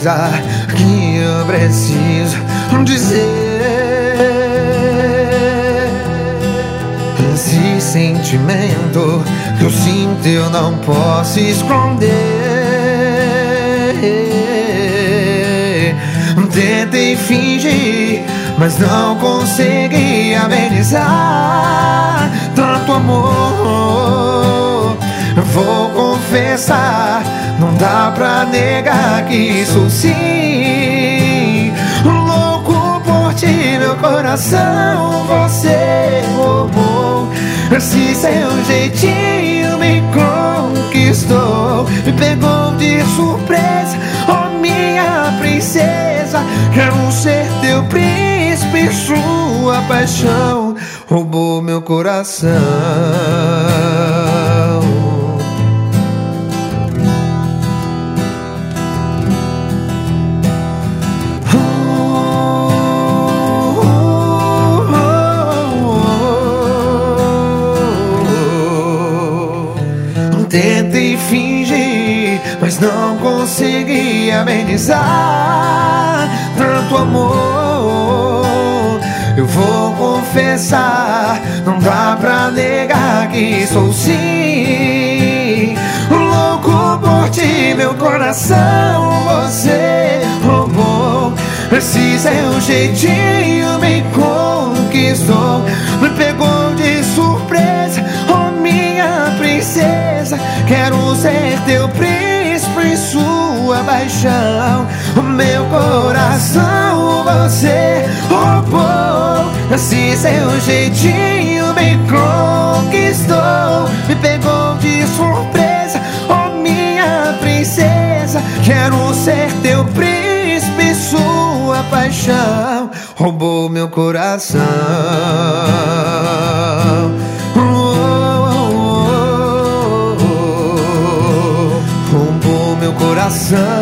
coisa que eu preciso dizer. Esse sentimento que eu sinto eu não posso esconder. Tentei fingir, mas não consegui amenizar tanto amor. Vou confessar, não dá pra negar que sou sim louco por ti, meu coração você roubou. Esse seu jeitinho me conquistou, me pegou de surpresa, oh minha princesa. Quero ser teu príncipe, sua paixão roubou meu coração. Tentei fingir, mas não consegui amenizar tanto amor. Eu vou confessar, não dá pra negar que sou sim louco por ti, meu coração você roubou. Esse seu jeitinho me conquistou, me pegou de surpresa, oh minha princesa. Quero ser teu príncipe, sua paixão, o meu coração você roubou. Esse seu jeitinho me conquistou, me pegou de surpresa, oh minha princesa. Quero ser teu príncipe, sua paixão roubou meu coração. Roubou meu coração.